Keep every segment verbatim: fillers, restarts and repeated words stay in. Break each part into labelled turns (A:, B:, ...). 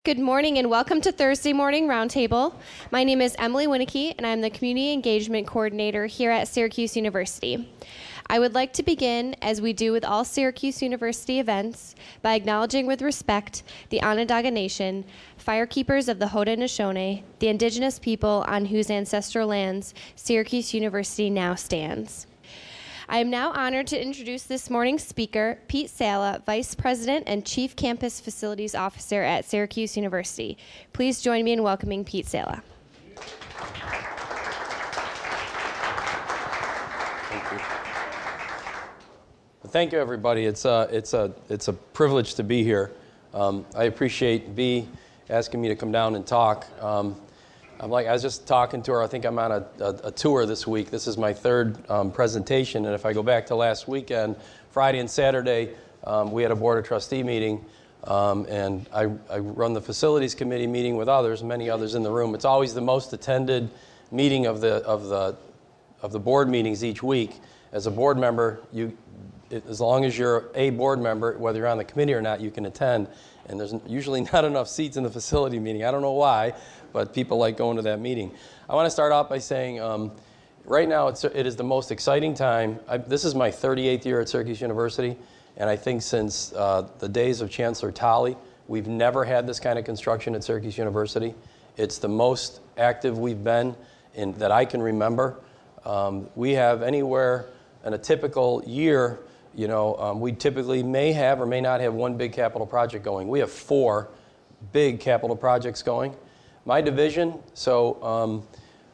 A: Good morning and welcome to Thursday Morning Roundtable. My name is Emily Winnicky and I'm the Community Engagement Coordinator here at Syracuse University. I would like to begin, as we do with all Syracuse University events, by acknowledging with respect the Onondaga Nation, firekeepers of the Haudenosaunee, the indigenous people on whose ancestral lands Syracuse University now stands. I am now honored to introduce this morning's speaker, Pete Sala, Vice President and Chief Campus Facilities Officer at Syracuse University. Please join me in welcoming Pete Sala.
B: Thank you. Well, thank you, everybody. It's a, it's a, it's a privilege to be here. Um, I appreciate B asking me to come down and talk. Um, I'm like, I was just talking to her. I think I'm on a, a, a tour this week. This is my third um, presentation, and if I go back to last weekend, Friday and Saturday, um, we had a Board of Trustee meeting, um, and I, I run the Facilities Committee meeting with others, many others in the room. It's always the most attended meeting of the of the of the board meetings each week. As a board member, you, it, as long as you're a board member, whether you're on the committee or not, you can attend. And there's usually not enough seats in the facility meeting. I don't know why, but people like going to that meeting. I want to start off by saying, um, right now it's, it is the most exciting time. I, this is my thirty-eighth year at Syracuse University, and I think since uh, the days of Chancellor Tolley, we've never had this kind of construction at Syracuse University. It's the most active we've been in that I can remember. Um, we have anywhere in a typical year, you know, um, we typically may have or may not have one big capital project going. We have four big capital projects going. My division, so um,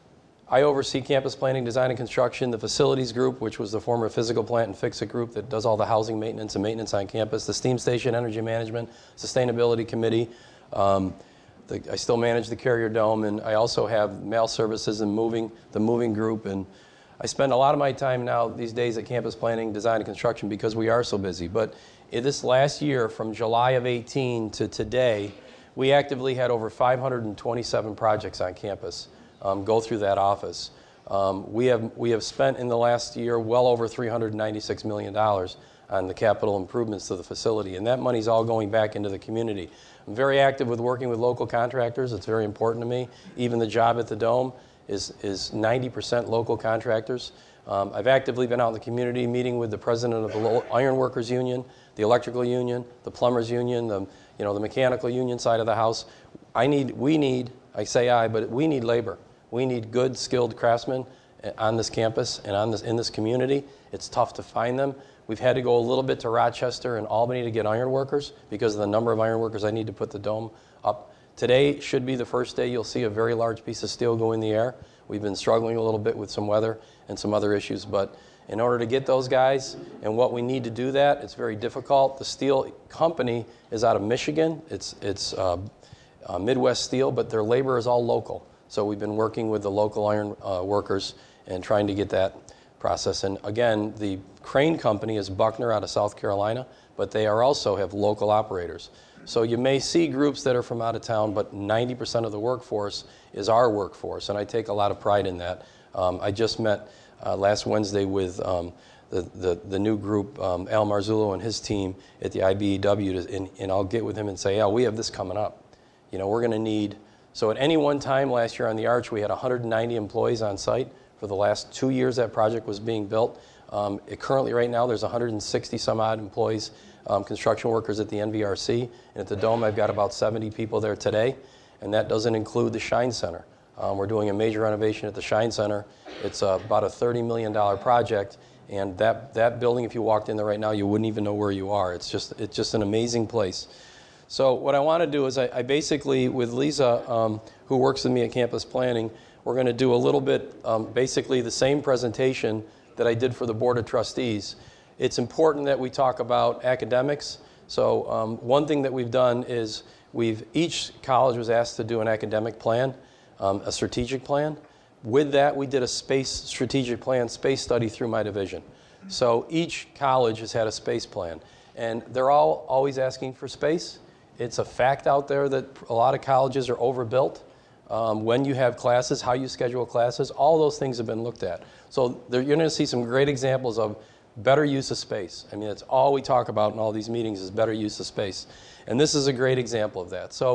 B: I oversee campus planning, design, and construction, the facilities group, which was the former physical plant and fix-it group that does all the housing maintenance and maintenance on campus, the steam station, energy management, sustainability committee. Um, the, I still manage the Carrier Dome, and I also have mail services and moving, the moving group, and I spend a lot of my time now these days at campus planning, design, and construction because we are so busy. But in this last year, from July of eighteen to today, we actively had over five hundred twenty-seven projects on campus um, go through that office. Um, we have we have spent in the last year well over three hundred ninety-six million dollars on the capital improvements to the facility, and that money's all going back into the community. I'm very active with working with local contractors. It's very important to me. Even the job at the Dome is is ninety percent local contractors. Um, I've actively been out in the community meeting with the president of the Iron Workers Union, the Electrical Union, the Plumbers Union, the you know the Mechanical Union side of the house. I need, we need, I say I, but we need labor. We need good, skilled craftsmen on this campus and on this in this community. It's tough to find them. We've had to go a little bit to Rochester and Albany to get iron workers because of the number of iron workers I need to put the Dome up. Today should be the first day you'll see a very large piece of steel go in the air. We've been struggling a little bit with some weather and some other issues, but in order to get those guys and what we need to do that, it's very difficult. The steel company is out of Michigan. It's, it's uh, uh, Midwest Steel, but their labor is all local. So we've been working with the local iron uh, workers and trying to get that process. And again, the crane company is Buckner out of South Carolina, but they are also have local operators. So you may see groups that are from out of town, but ninety percent of the workforce is our workforce, and I take a lot of pride in that. Um, I just met uh, last Wednesday with um, the, the, the new group, um, Al Marzullo and his team at the I B E W, to, and, and I'll get with him and say, Al, we have this coming up. You know, we're going to need, so at any one time last year on the Arch, we had one hundred ninety employees on site. For the last two years that project was being built. Um, it currently, right now, there's one hundred sixty some odd employees, um, construction workers at the N V R C. And at the Dome, I've got about seventy people there today. And that doesn't include the Shine Center. Um, we're doing a major renovation at the Shine Center. It's uh, about a thirty million dollars project. And that, that building, if you walked in there right now, you wouldn't even know where you are. It's just, it's just an amazing place. So what I want to do is I, I basically, with Lisa, um, who works with me at Campus Planning, we're going to do a little bit, um, basically the same presentation that I did for the Board of Trustees. It's important that we talk about academics. So um, one thing that we've done is we've, each college was asked to do an academic plan, um, a strategic plan. With that, we did a space strategic plan, space study through my division. So each college has had a space plan. And they're all always asking for space. It's a fact out there that a lot of colleges are overbuilt. Um, when you have classes, how you schedule classes, all those things have been looked at. So there, you're going to see some great examples of better use of space. I mean, that's all we talk about in all these meetings is better use of space. And this is a great example of that. So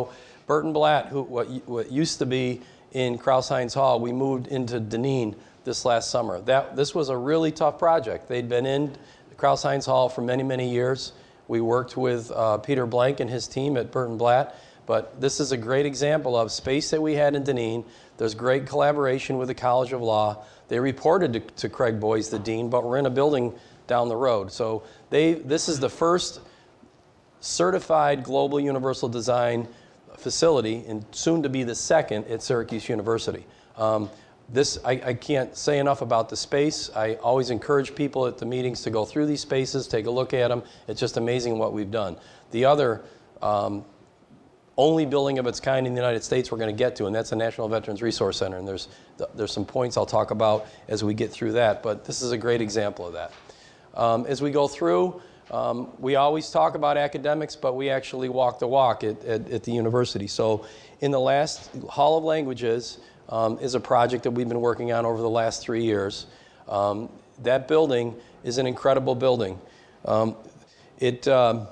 B: Burton Blatt, who what, what used to be in Crouse-Hinds Hall, we moved into Deneen this last summer. That, this was a really tough project. They'd been in Crouse-Hinds Hall for many, many years. We worked with uh, Peter Blank and his team at Burton Blatt, but this is a great example of space that we had in Deneen. There's great collaboration with the College of Law. They reported to, to Craig Boyes, the dean, but we're in a building down the road. So they, this is the first certified global universal design facility, and soon to be the second at Syracuse University. Um, this, I, I can't say enough about the space. I always encourage people at the meetings to go through these spaces, take a look at them. It's just amazing what we've done. The other um, only building of its kind in the United States we're going to get to, and that's the National Veterans Resource Center. And there's, there's some points I'll talk about as we get through that, but this is a great example of that. Um, as we go through, um, we always talk about academics, but we actually walk the walk at, at, at the university. So in the last Hall of Languages um, is a project that we've been working on over the last three years. Um, that building is an incredible building. Um, it, um,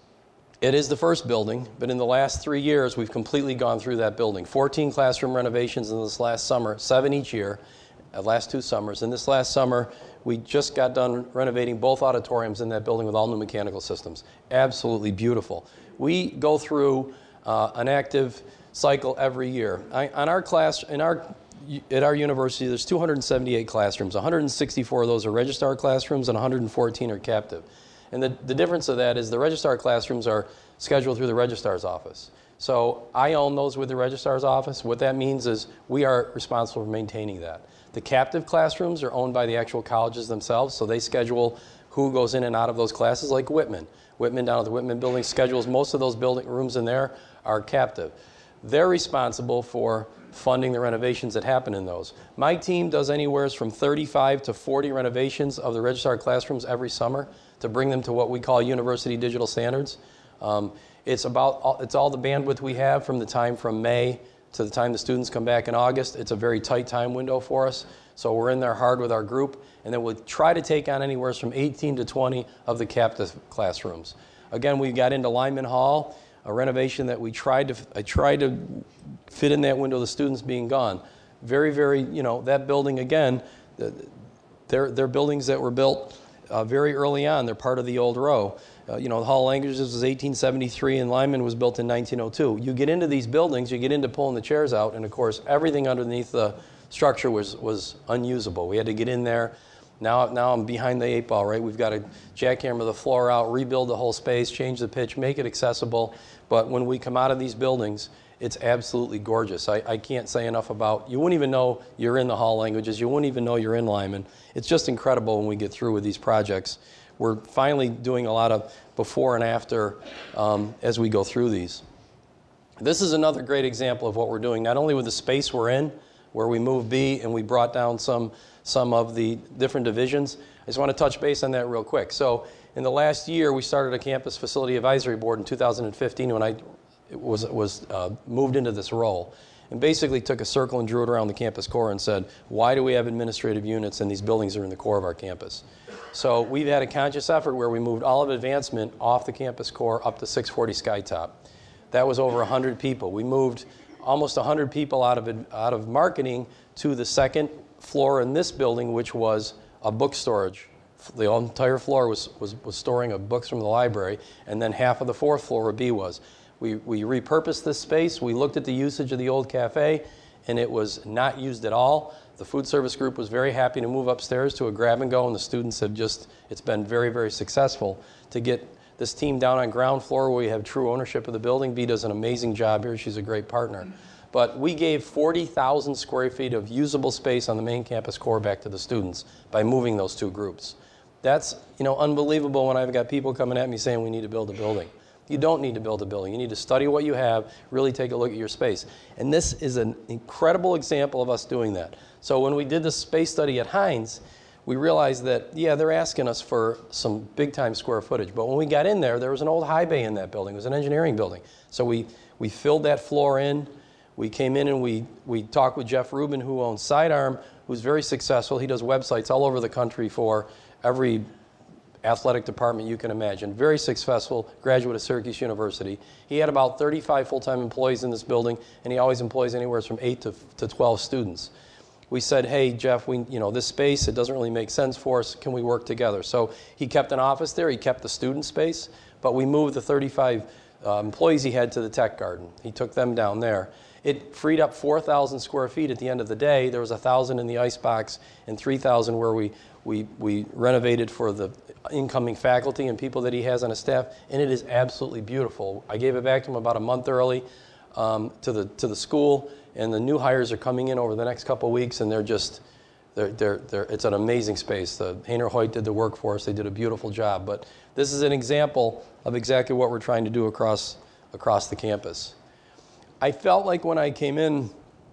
B: it is the first building, but in the last three years, we've completely gone through that building. fourteen classroom renovations in this last summer, seven each year, uh, last two summers. And this last summer, we just got done renovating both auditoriums in that building with all new mechanical systems. Absolutely beautiful. We go through uh, an active cycle every year. I, on our class, in our, at our university, there's two hundred seventy-eight classrooms. one hundred sixty-four of those are registrar classrooms and one hundred fourteen are captive. And the, the difference of that is the registrar classrooms are scheduled through the registrar's office. So I own those with the registrar's office. What that means is we are responsible for maintaining that. The captive classrooms are owned by the actual colleges themselves, so they schedule who goes in and out of those classes, like Whitman. Whitman down at the Whitman building schedules, most of those building rooms in there are captive. They're responsible for funding the renovations that happen in those. My team does anywhere from thirty-five to forty renovations of the registrar classrooms every summer to bring them to what we call university digital standards. Um, it's about all, it's all the bandwidth we have from the time from May to the time the students come back in August. It's a very tight time window for us. So we're in there hard with our group, and then we'll try to take on anywhere from eighteen to twenty of the captive classrooms. Again, we got into Lyman Hall, a renovation that we tried to, I tried to fit in that window of the students being gone. Very, very, you know, that building again, they're, they're buildings that were built uh, very early on. They're part of the old row. Uh, you know, the Hall of Languages was eighteen seventy-three and Lyman was built in nineteen oh two. You get into these buildings, you get into pulling the chairs out, and of course, everything underneath the structure was, was unusable. We had to get in there. Now, now I'm behind the eight ball, right? We've got to jackhammer the floor out, rebuild the whole space, change the pitch, make it accessible. But when we come out of these buildings, it's absolutely gorgeous. I, I can't say enough about, you wouldn't even know you're in the Hall of Languages. You wouldn't even know you're in Lyman. It's just incredible when we get through with these projects. We're finally doing a lot of before and after um, as we go through these. This is another great example of what we're doing, not only with the space we're in, where we moved B and we brought down some, some of the different divisions. I just want to touch base on that real quick. So in the last year, we started a campus facility advisory board in two thousand fifteen when I was, was uh, moved into this role. And basically took a circle and drew it around the campus core and said, why do we have administrative units and these buildings are in the core of our campus? So we've had a conscious effort where we moved all of advancement off the campus core up to six forty Skytop. That was over one hundred people. We moved almost one hundred people out of, out of marketing to the second floor in this building, which was a book storage. The entire floor was, was, was storing of books from the library, and then half of the fourth floor where B was. We, we repurposed this space. We looked at the usage of the old cafe, and it was not used at all. The food service group was very happy to move upstairs to a grab and go, and the students have just, it's been very, very successful to get this team down on ground floor where we have true ownership of the building. Bea does an amazing job here. She's a great partner. But we gave forty thousand square feet of usable space on the main campus core back to the students by moving those two groups. That's, you know, unbelievable when I've got people coming at me saying we need to build a building. You don't need to build a building. You need to study what you have, really take a look at your space. And this is an incredible example of us doing that. So when we did the space study at Hinds, we realized that, yeah, they're asking us for some big-time square footage. But when we got in there, there was an old high bay in that building. It was an engineering building. So we, we filled that floor in. We came in and we, we talked with Jeff Rubin, who owns Sidearm, who's very successful. He does websites all over the country for every athletic department you can imagine. Very successful graduate of Syracuse University. He had about thirty-five full-time employees in this building, and he always employs anywhere from eight to, to twelve students. We said, hey, Jeff, we, you know, this space, it doesn't really make sense for us. Can we work together? So he kept an office there. He kept the student space, but we moved the thirty-five uh, employees he had to the tech garden. He took them down there. It freed up four thousand square feet at the end of the day. There was one thousand in the icebox and three thousand where we, we, we renovated for the incoming faculty and people that he has on his staff, and it is absolutely beautiful. I gave it back to him about a month early um, to the to the school, and the new hires are coming in over the next couple of weeks, and they're just, they're, they're, they're, it's an amazing space. The Hayner Hoyt did the work for us. They did a beautiful job, but this is an example of exactly what we're trying to do across, across the campus. I felt like when I came in,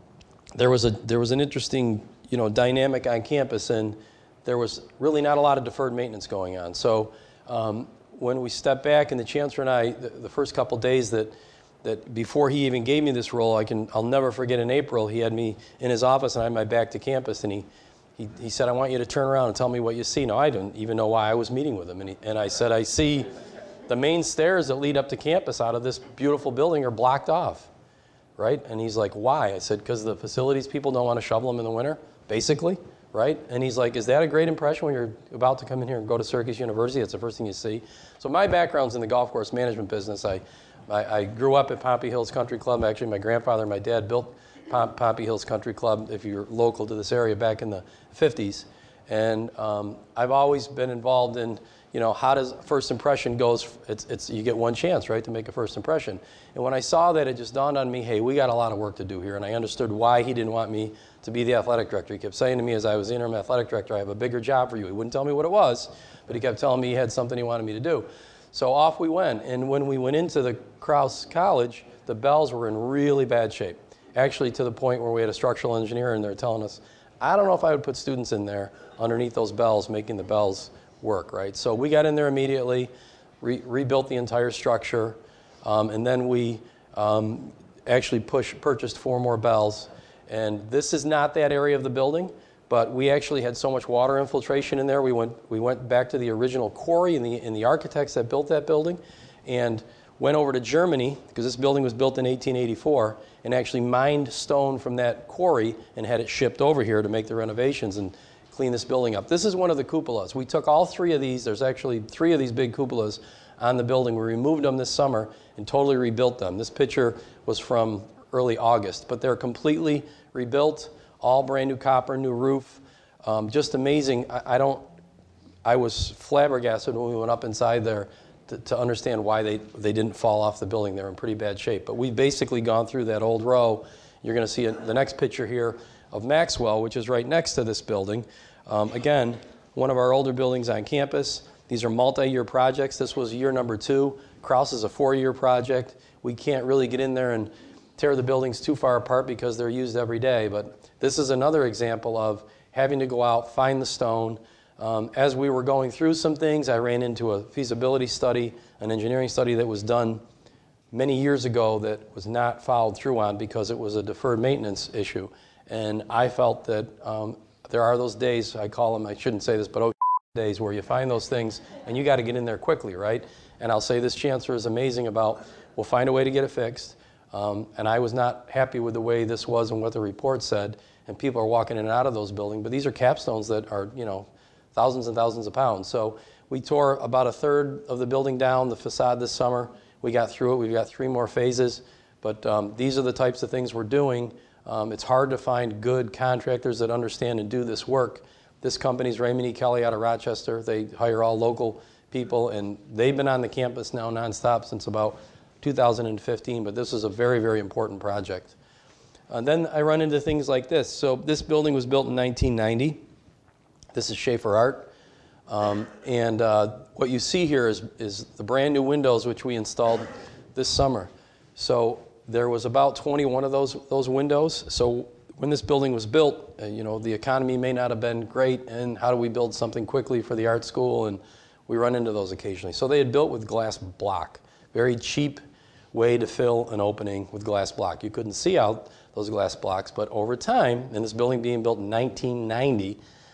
B: there was a there was an interesting, you know, dynamic on campus, and there was really not a lot of deferred maintenance going on. So um, when we stepped back, and the chancellor and I, the, the first couple days that that before he even gave me this role, I can I'll never forget. In April, he had me in his office, and I had my back to campus, and he he, he said, "I want you to turn around and tell me what you see." Now I didn't even know why I was meeting with him, and he, and I said, "I see the main stairs that lead up to campus out of this beautiful building are blocked off." Right? And he's like, why? I said, because the facilities people don't want to shovel them in the winter, basically, right? And he's like, is that a great impression when you're about to come in here and go to Syracuse University? That's the first thing you see. So my background's in the golf course management business. I, I, I grew up at Pompey Hills Country Club. Actually, my grandfather and my dad built Pom- Pompey Hills Country Club, if you're local to this area, back in the fifties. And um, I've always been involved in, you know, how does first impression goes, it's, it's, you get one chance, right, to make a first impression. And when I saw that, it just dawned on me, hey, we got a lot of work to do here. And I understood why he didn't want me to be the athletic director. He kept saying to me as I was the interim athletic director, I have a bigger job for you. He wouldn't tell me what it was, but he kept telling me he had something he wanted me to do. So off we went. And when we went into the Krause College, the bells were in really bad shape. Actually, to the point where we had a structural engineer in there telling us, I don't know if I would put students in there underneath those bells, making the bells work, right? So we got in there immediately, re- rebuilt the entire structure, um, and then we um, actually push, purchased four more bells. And this is not that area of the building, but we actually had so much water infiltration in there. We went we went back to the original quarry and the, and the architects that built that building, and went over to Germany, because this building was built in eighteen eighty-four, and actually mined stone from that quarry and had it shipped over here to make the renovations and clean this building up. This is one of the cupolas. We took all three of these. There's actually three of these big cupolas on the building. We removed them this summer and totally rebuilt them. This picture was from early August, but they're completely rebuilt, all brand new copper, new roof. Um, just amazing. I, I don't, I was flabbergasted when we went up inside there to, to understand why they, they didn't fall off the building. They're in pretty bad shape. But we've basically gone through that old row. You're going to see a, the next picture here of Maxwell, which is right next to this building. Um, again, one of our older buildings on campus. These are multi-year projects. This was year number two. Krause is a four-year project. We can't really get in there and tear the buildings too far apart because they're used every day. But this is another example of having to go out, find the stone. Um, as we were going through some things, I ran into a feasibility study, an engineering study that was done many years ago that was not followed through on because it was a deferred maintenance issue. And I felt that um, there are those days, I call them, I shouldn't say this, but oh days where you find those things and you got to get in there quickly, right? And I'll say this chancellor is amazing about, we'll find a way to get it fixed. Um, and I was not happy with the way this was and what the report said. And people are walking in and out of those buildings. But these are capstones that are, you know, thousands and thousands of pounds. So we tore about a third of the building down, the facade this summer. We got through it. We've got three more phases. But um, these are the types of things we're doing. Um, it's hard to find good contractors that understand and do this work. This company's Raymond E. Kelly out of Rochester. They hire all local people, and they've been on the campus now nonstop since about two thousand fifteen, but this is a very, very important project. And then I run into things like this. So this building was built in nineteen ninety. This is Schaefer Art. Um, and uh, what you see here is, is the brand new windows which we installed this summer. So there was about twenty-one of those those windows. So when this building was built, uh, you know, the economy may not have been great, and how do we build something quickly for the art school? And we run into those occasionally. So they had built with glass block. Very cheap way to fill an opening with glass block. You couldn't see out those glass blocks, but over time, and this building being built in nineteen ninety,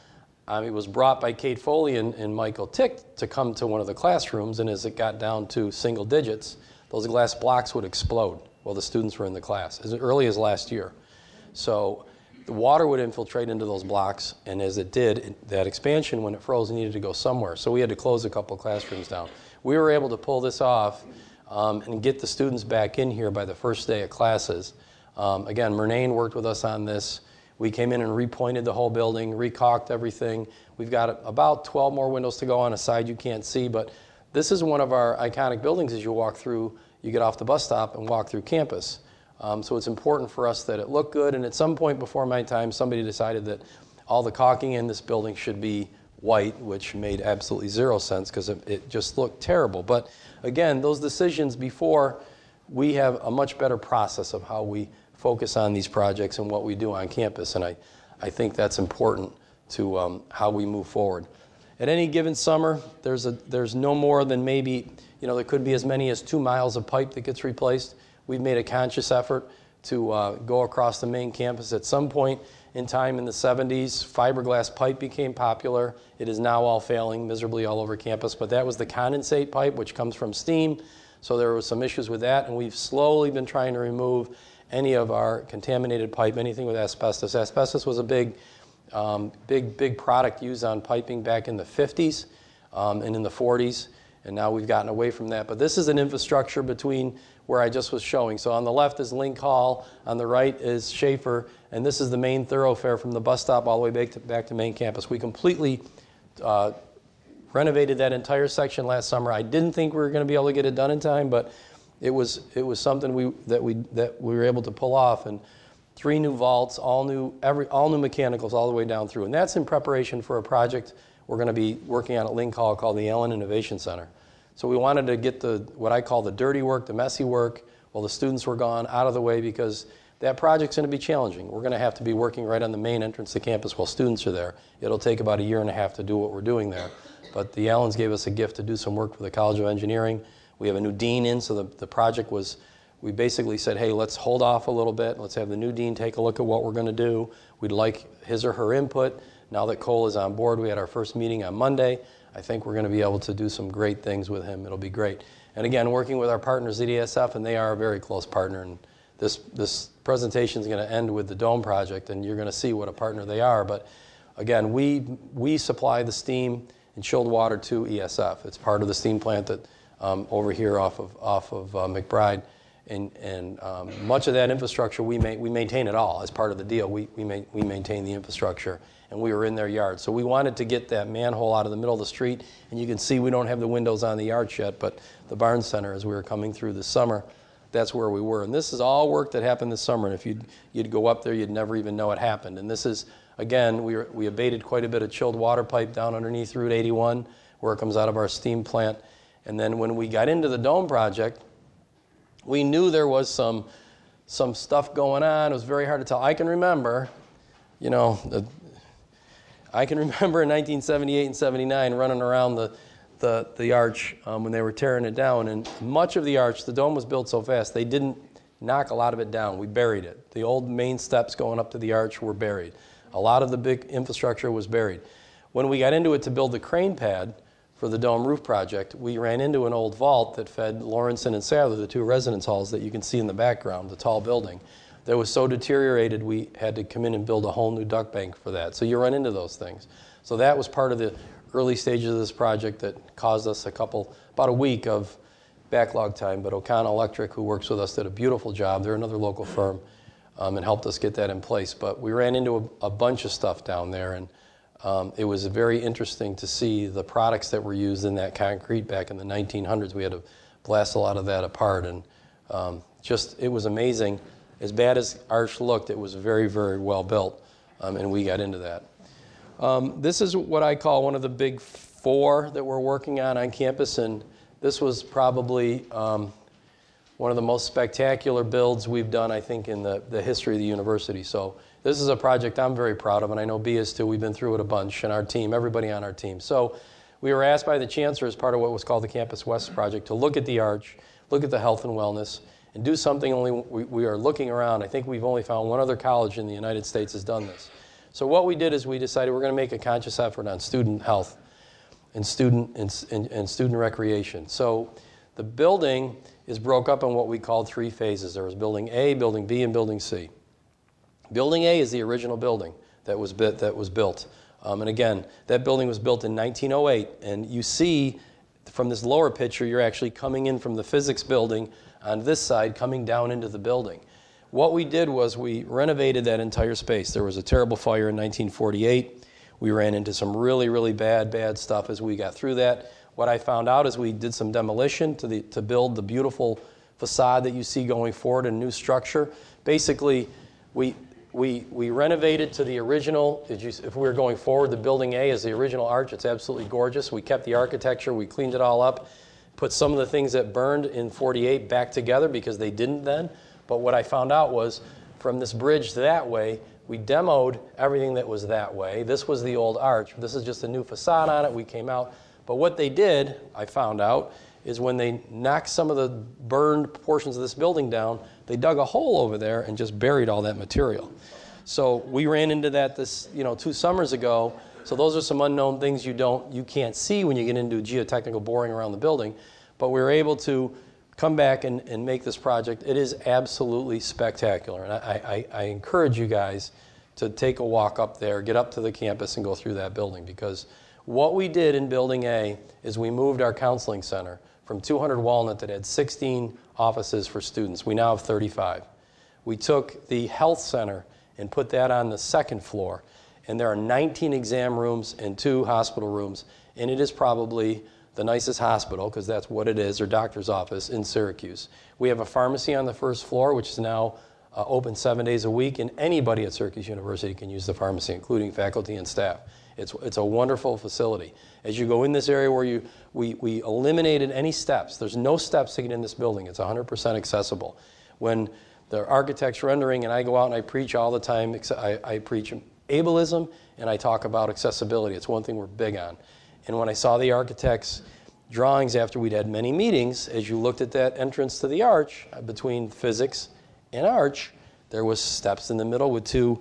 B: um, it was brought by Kate Foley and, and Michael Tick to come to one of the classrooms, and as it got down to single digits, those glass blocks would explode while the students were in the class, as early as last year. So the water would infiltrate into those blocks, and as it did, it, that expansion, when it froze, needed to go somewhere. So we had to close a couple of classrooms down. We were able to pull this off um, and get the students back in here by the first day of classes. Um, again, Murnane worked with us on this. We came in and repointed the whole building, recaulked everything. We've got about twelve more windows to go on a side you can't see, but this is one of our iconic buildings as you walk through. You get off the bus stop and walk through campus. Um, so it's important for us that it look good, and at some point before my time, somebody decided that all the caulking in this building should be white, which made absolutely zero sense because it, it just looked terrible. But again, those decisions before, we have a much better process of how we focus on these projects and what we do on campus, and I, I think that's important to um, how we move forward. At any given summer, there's, a, there's no more than maybe, you know, there could be as many as two miles of pipe that gets replaced. We've made a conscious effort to uh, go across the main campus. At some point in time in the seventies, fiberglass pipe became popular. It is now all failing miserably all over campus, but that was the condensate pipe, which comes from steam. So there were some issues with that, and we've slowly been trying to remove any of our contaminated pipe, anything with asbestos. Asbestos was a big, um, big, big product used on piping back in the fifties um, and in the forties, and now we've gotten away from that. But this is an infrastructure between where I just was showing. So on the left is Link Hall, on the right is Schaefer, and this is the main thoroughfare from the bus stop all the way back to, back to main campus. We completely uh, renovated that entire section last summer. I didn't think we were going to be able to get it done in time, but it was it was something we that we that we were able to pull off. And three new vaults, all new every all new mechanicals all the way down through, and that's in preparation for a project we're going to be working on at Link Hall called the Allen Innovation Center. So we wanted to get the what I call the dirty work, the messy work, while the students were gone, out of the way, because that project's going to be challenging. We're going to have to be working right on the main entrance to campus while students are there. It'll take about a year and a half to do what we're doing there. But the Allens gave us a gift to do some work for the College of Engineering. We have a new dean in, so the, the project was, we basically said, hey, let's hold off a little bit. Let's have the new dean take a look at what we're going to do. We'd like his or her input. Now that Cole is on board, we had our first meeting on Monday. I think we're going to be able to do some great things with him. It'll be great. And again, working with our partners at E S F, and they are a very close partner. And this, this presentation is going to end with the Dome project, and you're going to see what a partner they are. But again, we, we supply the steam and chilled water to E S F. It's part of the steam plant that um, over here off of, off of uh, McBride. And, and um, much of that infrastructure, we, ma we maintain it all as part of the deal. We, we, ma we maintain the infrastructure, and we were in their yard. So we wanted to get that manhole out of the middle of the street, and you can see we don't have the windows on the arch yet, but the Barnes Center, as we were coming through this summer, that's where we were. And this is all work that happened this summer, and if you'd, you'd go up there, you'd never even know it happened. And this is, again, we, were, we abated quite a bit of chilled water pipe down underneath Route eighty-one, where it comes out of our steam plant. And then when we got into the Dome project, we knew there was some, some stuff going on. It was very hard to tell. I can remember, you know, the, I can remember in nineteen seventy-eight and seventy-nine running around the, the, the arch um, when they were tearing it down. And much of the arch, the dome was built so fast, they didn't knock a lot of it down. We buried it. The old main steps going up to the arch were buried. A lot of the big infrastructure was buried. When we got into it to build the crane pad for the dome roof project, we ran into an old vault that fed Lawrence and Sadler, the two residence halls that you can see in the background, the tall building, that was so deteriorated we had to come in and build a whole new duct bank for that. So you run into those things. So that was part of the early stages of this project that caused us a couple, about a week of backlog time. But O'Connell Electric, who works with us, did a beautiful job. They're another local firm, um, and helped us get that in place. But we ran into a, a bunch of stuff down there, and Um, it was very interesting to see the products that were used in that concrete back in the nineteen hundreds. We had to blast a lot of that apart, and um, just, it was amazing. As bad as Arch looked, it was very, very well built, um, and we got into that. Um, this is what I call one of the big four that we're working on on campus, and this was probably um, one of the most spectacular builds we've done, I think, in the, the history of the university. So this is a project I'm very proud of, and I know B is too. We've been through it a bunch, and our team, everybody on our team. So we were asked by the chancellor as part of what was called the Campus West project to look at the arch, look at the health and wellness, and do something only we, we are looking around. I think we've only found one other college in the United States has done this. So what we did is we decided we're going to make a conscious effort on student health and student and, and, and student recreation. So the building is broke up in what we called three phases. There was building A, building B, and building C. Building A is the original building that was, bit, that was built. Um, and again, that building was built in nineteen oh eight. And you see from this lower picture, you're actually coming in from the physics building on this side, coming down into the building. What we did was we renovated that entire space. There was a terrible fire in nineteen forty-eight. We ran into some really, really bad, bad stuff as we got through that. What I found out is we did some demolition to, the, to build the beautiful facade that you see going forward, a new structure. Basically, we, we, we renovated to the original. If, you, if we were going forward, the building A is the original arch. It's absolutely gorgeous. We kept the architecture. We cleaned it all up, put some of the things that burned in forty-eight back together because they didn't then. But what I found out was from this bridge that way, we demoed everything that was that way. This was the old arch. This is just a new facade on it. We came out. But what they did, I found out, is when they knocked some of the burned portions of this building down, they dug a hole over there and just buried all that material. So we ran into that this, you know, two summers ago. So those are some unknown things you don't, you can't see when you get into geotechnical boring around the building. But we were able to come back and, and make this project. It is absolutely spectacular. And I, I, I encourage you guys to take a walk up there, get up to the campus and go through that building, because what we did in Building A is we moved our counseling center from two hundred Walnut that had sixteen offices for students. We now have thirty-five. We took the health center and put that on the second floor. And there are nineteen exam rooms and two hospital rooms. And it is probably the nicest hospital, because that's what it is, or doctor's office in Syracuse. We have a pharmacy on the first floor, which is now uh, open seven days a week, and anybody at Syracuse University can use the pharmacy, including faculty and staff. It's, it's a wonderful facility. As you go in this area where you, we, we eliminated any steps. There's no steps to get in this building. It's one hundred percent accessible. When the architect's rendering, and I go out and I preach all the time, I, I preach ableism, and I talk about accessibility. It's one thing we're big on. And when I saw the architect's drawings after we'd had many meetings, as you looked at that entrance to the arch, uh, between physics and arch, there was steps in the middle with two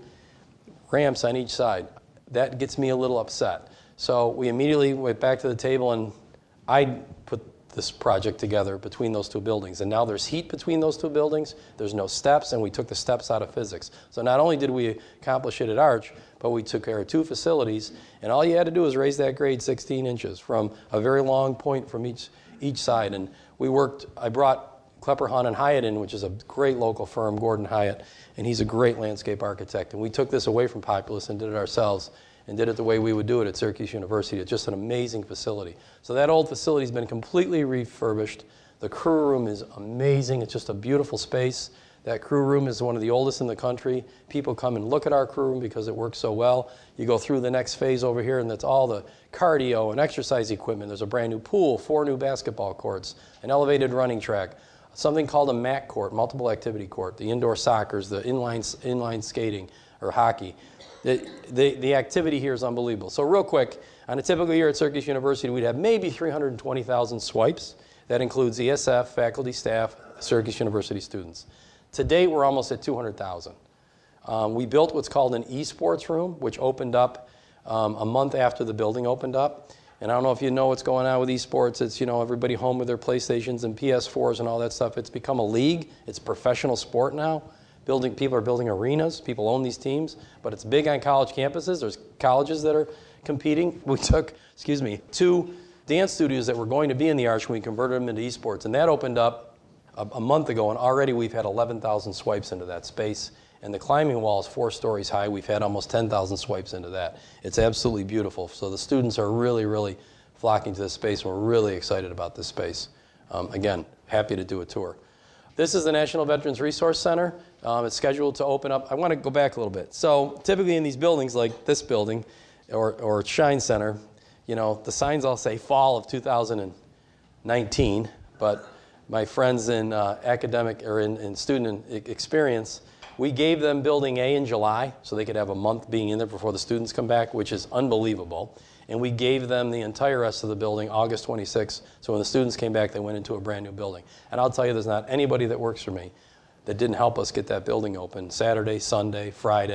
B: ramps on each side. That gets me a little upset. So we immediately went back to the table, and I put this project together between those two buildings. And now there's heat between those two buildings. There's no steps, and we took the steps out of physics. So not only did we accomplish it at Arch, but we took care of two facilities, and all you had to do was raise that grade sixteen inches from a very long point from each each side. And we worked, I brought Klepper, Hahn and Hyatt in, which is a great local firm, Gordon Hyatt, and he's a great landscape architect. And we took this away from Populous and did it ourselves, and did it the way we would do it at Syracuse University. It's just an amazing facility. So that old facility's been completely refurbished. The crew room is amazing. It's just a beautiful space. That crew room is one of the oldest in the country. People come and look at our crew room because it works so well. You go through the next phase over here, and that's all the cardio and exercise equipment. There's a brand new pool, four new basketball courts, an elevated running track, something called a M A C court, multiple activity court, the indoor soccers, the inline, inline skating or hockey. The, the, the activity here is unbelievable. So real quick, on a typical year at Syracuse University, we'd have maybe three hundred twenty thousand swipes. That includes E S F, faculty, staff, Syracuse University students. To date, we're almost at two hundred thousand. Um, we built what's called an esports room, which opened up um, a month after the building opened up. And I don't know if you know what's going on with esports. It's, you know, everybody home with their PlayStations and P S fours and all that stuff. It's become a league. It's a professional sport now. Building, people are building arenas. People own these teams. But it's big on college campuses. There's colleges that are competing. We took, excuse me, two dance studios that were going to be in the Arch, and we converted them into esports. And that opened up a, a month ago, and already we've had eleven thousand swipes into that space. And the climbing wall is four stories high. We've had almost ten thousand swipes into that. It's absolutely beautiful. So the students are really, really flocking to this space, and we're really excited about this space. Um, again, happy to do a tour. This is the National Veterans Resource Center. Um, it's scheduled to open up. I want to go back a little bit. So typically in these buildings, like this building or, or Shine Center, you know, the signs all say fall of two thousand nineteen, but my friends in uh, academic or in, in student experience, we gave them Building A in July so they could have a month being in there before the students come back, which is unbelievable. And we gave them the entire rest of the building August twenty-sixth. So when the students came back, they went into a brand new building. And I'll tell you, there's not anybody that works for me that didn't help us get that building open Saturday, Sunday, Friday,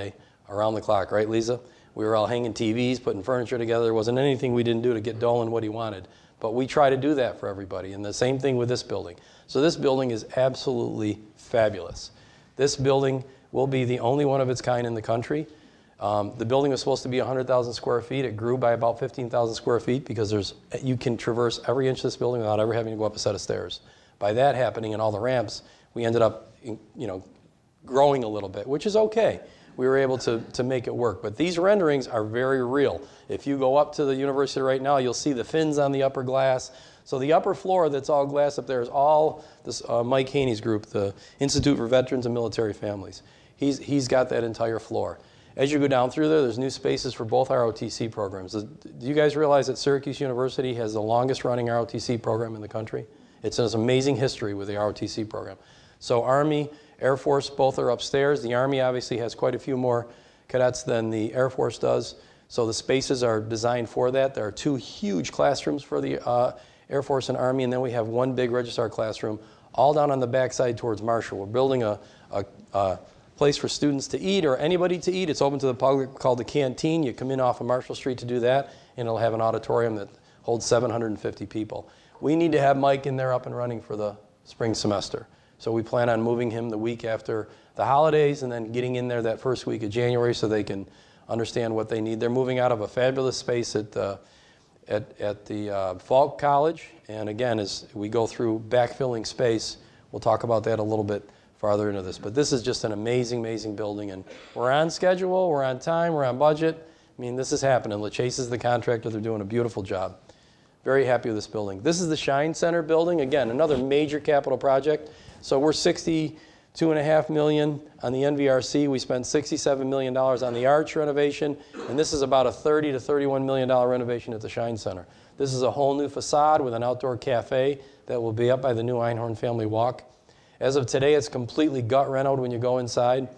B: around the clock, right, Lisa? We were all hanging T Vs, putting furniture together. There wasn't anything we didn't do to get Dolan what he wanted. But we try to do that for everybody, and the same thing with this building. So this building is absolutely fabulous. This building will be the only one of its kind in the country. Um, the building was supposed to be one hundred thousand square feet. It grew by about fifteen thousand square feet because there's, you can traverse every inch of this building without ever having to go up a set of stairs. By that happening and all the ramps, we ended up, you know, growing a little bit, which is okay. We were able to, to make it work. But these renderings are very real. If you go up to the university right now, you'll see the fins on the upper glass. So the upper floor that's all glass up there is all this uh, Mike Haney's group, the Institute for Veterans and Military Families. He's, he's got that entire floor. As you go down through there, there's new spaces for both R O T C programs. Do you guys realize that Syracuse University has the longest running R O T C program in the country? It's an amazing history with the R O T C program. So Army, Air Force, both are upstairs. The Army obviously has quite a few more cadets than the Air Force does. So the spaces are designed for that. There are two huge classrooms for the uh, Air Force and Army, and then we have one big registrar classroom all down on the backside towards Marshall. We're building a, a, a place for students to eat or anybody to eat. It's open to the public called the Canteen. You come in off of Marshall Street to do that, and it'll have an auditorium that holds seven hundred fifty people. We need to have Mike in there up and running for the spring semester. So we plan on moving him the week after the holidays and then getting in there that first week of January so they can understand what they need. They're moving out of a fabulous space at, uh, at, at the uh, Falk College. And again, as we go through backfilling space, we'll talk about that a little bit farther into this. But this is just an amazing, amazing building. And we're on schedule, we're on time, we're on budget. I mean, this is happening. LaChase is the contractor. They're doing a beautiful job. Very happy with this building. This is the Shine Center building. Again, another major capital project. So we're sixty-two point five million dollars on the N V R C. We spent sixty-seven million dollars on the arch renovation, and this is about a thirty to thirty-one million dollars renovation at the Shine Center. This is a whole new facade with an outdoor cafe that will be up by the new Einhorn Family Walk. As of today, it's completely gut renoed when you go inside.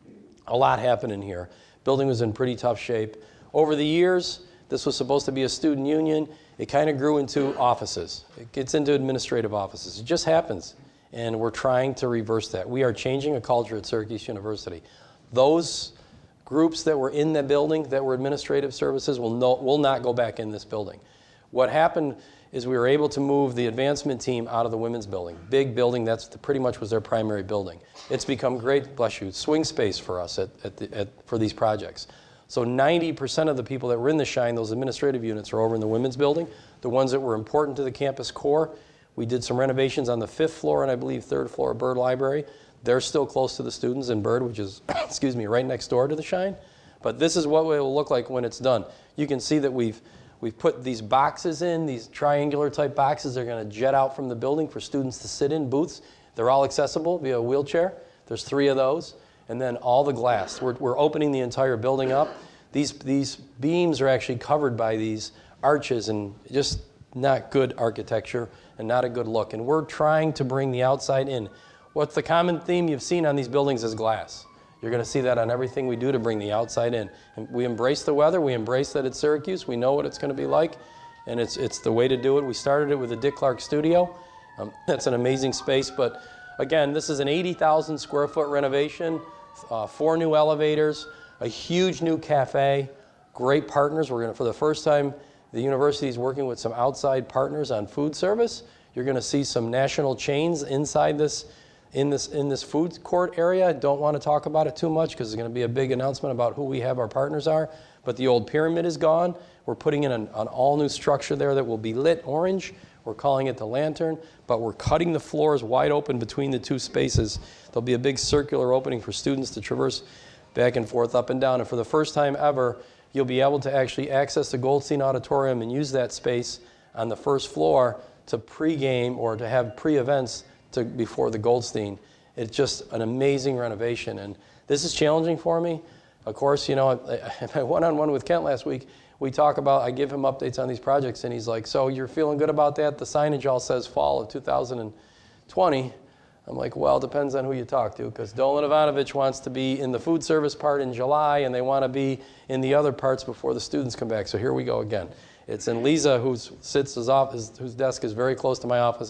B: A lot happened in here. Building was in pretty tough shape. Over the years, this was supposed to be a student union. It kind of grew into offices. It gets into administrative offices. It just happens. And we're trying to reverse that. We are changing a culture at Syracuse University. Those groups that were in the building that were administrative services will, no, will not go back in this building. What happened is we were able to move the advancement team out of the women's building. Big building, that's the, pretty much was their primary building. It's become great, bless you, swing space for us at, at the, at, for these projects. So ninety percent of the people that were in the Shine, those administrative units, are over in the women's building. The ones that were important to the campus core, we did some renovations on the fifth floor and I believe third floor of Byrd Library. They're still close to the students in Byrd, which is, excuse me, right next door to the Shine. But this is what it will look like when it's done. You can see that we've, we've put these boxes in, these triangular type boxes. They're going to jet out from the building for students to sit in, booths. They're all accessible via a wheelchair. There's three of those. And then all the glass. We're, we're opening the entire building up. These, these beams are actually covered by these arches and just not good architecture and not a good look. And we're trying to bring the outside in. What's the common theme you've seen on these buildings is glass. You're going to see that on everything we do to bring the outside in. And we embrace the weather. We embrace that it's Syracuse. We know what it's going to be like. And it's, it's the way to do it. We started it with the Dick Clark Studio. Um, that's an amazing space. But again, this is an eighty thousand square foot renovation, uh, four new elevators, a huge new cafe, great partners. We're going to, for the first time, the university is working with some outside partners on food service. You're going to see some national chains inside this, in this, in this food court area. I don't want to talk about it too much because there's going to be a big announcement about who we have our partners are. But the old pyramid is gone. We're putting in an, an all-new structure there that will be lit orange. We're calling it the Lantern, but we're cutting the floors wide open between the two spaces. There'll be a big circular opening for students to traverse back and forth, up and down. And for the first time ever, you'll be able to actually access the Goldstein Auditorium and use that space on the first floor to pre-game or to have pre-events to before the Goldstein. It's just an amazing renovation, and this is challenging for me. Of course, you know, I, I one-on-one with Kent last week, we talk about, I give him updates on these projects, and he's like, so you're feeling good about that? The signage all says fall of two thousand twenty. I'm like, well, it depends on who you talk to, because Dolan Ivanovich wants to be in the food service part in July, and they want to be in the other parts before the students come back. So here we go again. It's in Lisa, who sits his office, whose desk is very close to my office.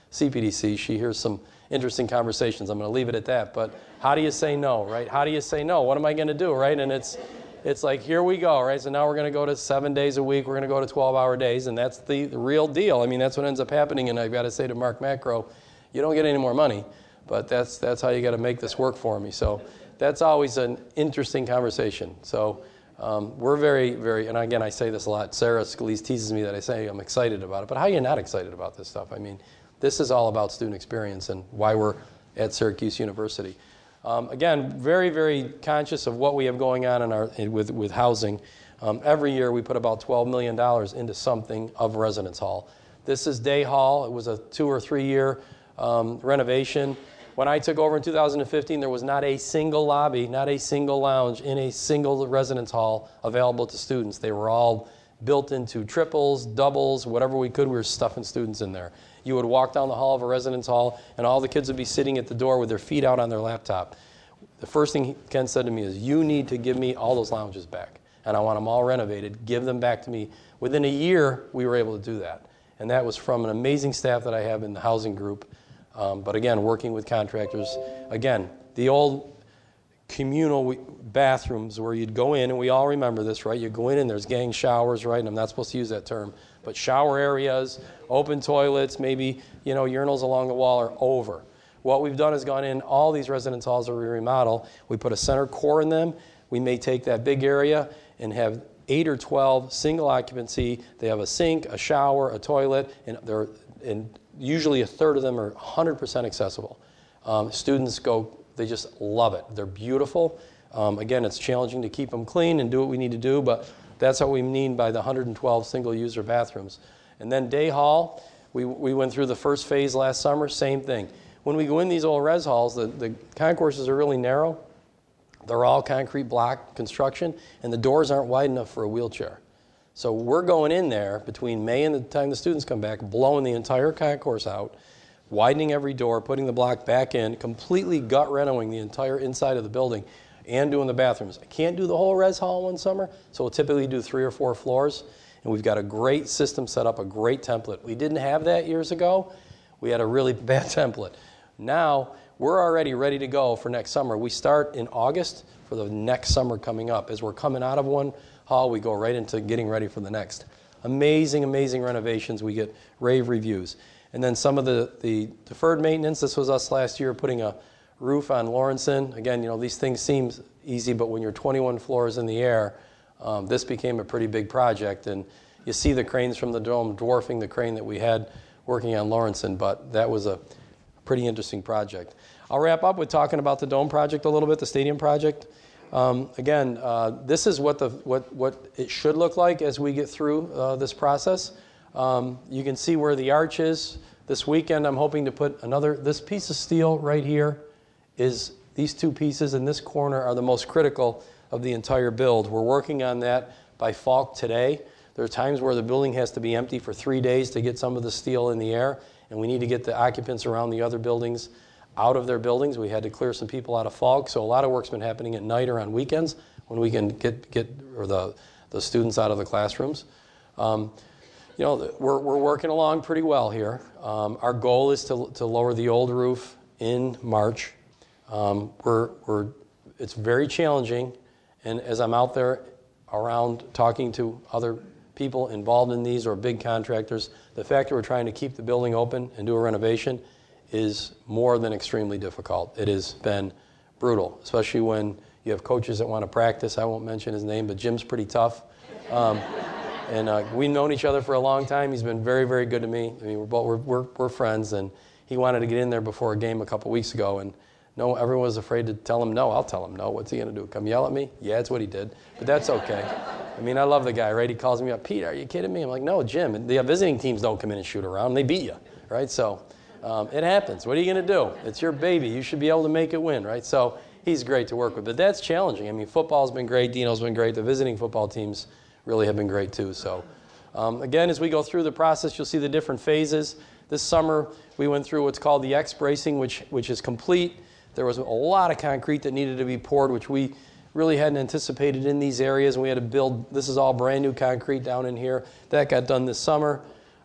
B: C P D C. She hears some interesting conversations. I'm going to leave it at that. But how do you say no, right? How do you say no? What am I going to do, right? And it's it's like, here we go, right? So now we're going to go to seven days a week. We're going to go to twelve-hour days, and that's the, the real deal. I mean, that's what ends up happening. And I've got to say to Mark Macro, you don't get any more money, but that's that's how you got to make this work for me. So that's always an interesting conversation. So um, we're very, very, and again, I say this a lot. Sarah Scalise teases me that I say I'm excited about it. But how are you not excited about this stuff? I mean, this is all about student experience and why we're at Syracuse University. Um, again, very, very conscious of what we have going on in our, with, with housing. Um, every year we put about twelve million dollars into something of residence hall. This is Day Hall. It was a two or three year um, renovation. When I took over in two thousand fifteen, there was not a single lobby, not a single lounge in a single residence hall available to students. They were all built into triples, doubles, whatever we could. We were stuffing students in there. You would walk down the hall of a residence hall, and all the kids would be sitting at the door with their feet out on their laptop. The first thing Ken said to me is, you need to give me all those lounges back, and I want them all renovated. Give them back to me. Within a year, we were able to do that, and that was from an amazing staff that I have in the housing group. Um, but again, working with contractors. Again, the old communal bathrooms where you'd go in, and we all remember this, right? You go in and there's gang showers, right? And I'm not supposed to use that term, but shower areas, open toilets, maybe, you know, urinals along the wall are over. What we've done is gone in all these residence halls that we remodel. We put a center core in them. We may take that big area and have eight or twelve single occupancy. They have a sink, a shower, a toilet, and they're and usually a third of them are one hundred percent accessible. Um, students go. They just love it. They're beautiful. Um, again, it's challenging to keep them clean and do what we need to do, but that's what we mean by the one hundred twelve single-user bathrooms. And then Day Hall, we, we went through the first phase last summer, same thing. When we go in these old res halls, the, the concourses are really narrow. They're all concrete block construction, and the doors aren't wide enough for a wheelchair. So we're going in there between May and the time the students come back, blowing the entire concourse out, widening every door, putting the block back in, completely gut renoing the entire inside of the building, and doing the bathrooms. I can't do the whole res hall one summer, so we'll typically do three or four floors, and we've got a great system set up, a great template. We didn't have that years ago. We had a really bad template. Now, we're already ready to go for next summer. We start in August for the next summer coming up. As we're coming out of one hall, we go right into getting ready for the next. Amazing, amazing renovations. We get rave reviews. And then some of the, the deferred maintenance, this was us last year putting a roof on Lawrenson. Again, you know, these things seem easy, but when you're twenty-one floors in the air, um, this became a pretty big project. And you see the cranes from the dome dwarfing the crane that we had working on Lawrenson, but that was a pretty interesting project. I'll wrap up with talking about the dome project a little bit, the stadium project. Um, again, uh, this is what, the, what, what it should look like as we get through uh, this process. Um, you can see where the arch is. This weekend I'm hoping to put another, this piece of steel right here is, these two pieces in this corner are the most critical of the entire build. We're working on that by Falk today. There are times where the building has to be empty for three days to get some of the steel in the air, and we need to get the occupants around the other buildings out of their buildings. We had to clear some people out of Falk, so a lot of work's been happening at night or on weekends when we can get, get or the, the students out of the classrooms. Um, you know, we're, we're working along pretty well here. Um, our goal is to, to lower the old roof in March. Um, we're, we're, it's very challenging, and as I'm out there around talking to other people involved in these or big contractors, the fact that we're trying to keep the building open and do a renovation is more than extremely difficult. It has been brutal, especially when you have coaches that want to practice. I won't mention his name, but Jim's pretty tough. Um, and uh, we've known each other for a long time. He's been very, very good to me. I mean, we're, both, we're, we're, we're friends, and he wanted to get in there before a game a couple weeks ago, and no, everyone was afraid to tell him no. I'll tell him no. What's he going to do? Come yell at me? Yeah, it's what he did. But that's okay. I mean, I love the guy, right? He calls me up, Pete, are you kidding me? I'm like, no, Jim. And the visiting teams don't come in and shoot around. They beat you, right? So um, it happens. What are you going to do? It's your baby. You should be able to make it win, right? So he's great to work with. But that's challenging. I mean, football's been great. Dino's been great. The visiting football teams really have been great too. So um, again, as we go through the process, you'll see the different phases. This summer, we went through what's called the X bracing, which, which is complete. There was a lot of concrete that needed to be poured, which we really hadn't anticipated in these areas, and we had to build, this is all brand new concrete down in here. That got done this summer.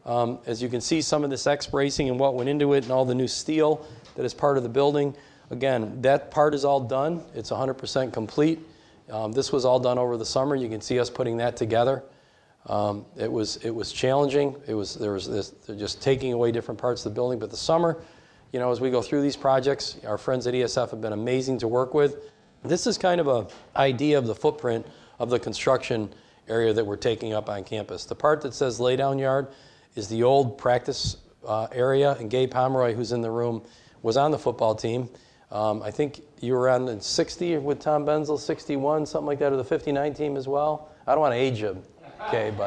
B: Um, as you can see, some of this X-bracing and what went into it and all the new steel that is part of the building. Again, that part is all done. It's one hundred percent complete. Um, this was all done over the summer. You can see us putting that together. Um, it was it was challenging. It was there was this they're just taking away different parts of the building. But the summer, you know, as we go through these projects, our friends at E S F have been amazing to work with. This is kind of an idea of the footprint of the construction area that we're taking up on campus. The part that says laydown yard is the old practice uh, area, and Gabe Pomeroy, who's in the room, was on the football team. Um, I think you were on the sixty with Tom Benzel, sixty-one, something like that, or the fifty-nine team as well. I don't want to age him, okay, but.